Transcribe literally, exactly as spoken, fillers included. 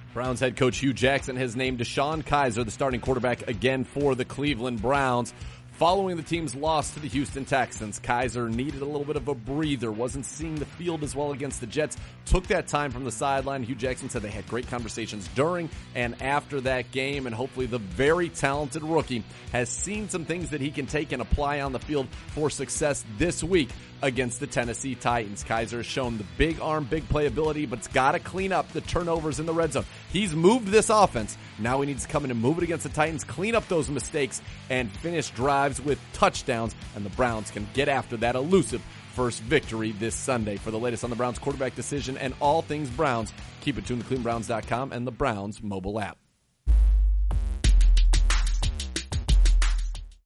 Browns head coach Hugh Jackson has named DeShone Kizer the starting quarterback again for the Cleveland Browns. Following the team's loss to the Houston Texans, Kizer needed a little bit of a breather, wasn't seeing the field as well against the Jets, took that time from the sideline. Hugh Jackson said they had great conversations during and after that game, and hopefully the very talented rookie has seen some things that he can take and apply on the field for success this week against the Tennessee Titans. Kizer has shown the big arm, big playability, but it's got to clean up the turnovers in the red zone. He's moved this offense. Now he needs to come in and move it against the Titans, clean up those mistakes, and finish drives with touchdowns, and the Browns can get after that elusive first victory this Sunday. For the latest on the Browns quarterback decision and all things Browns, keep it tuned to Cleveland Browns dot com and the Browns mobile app.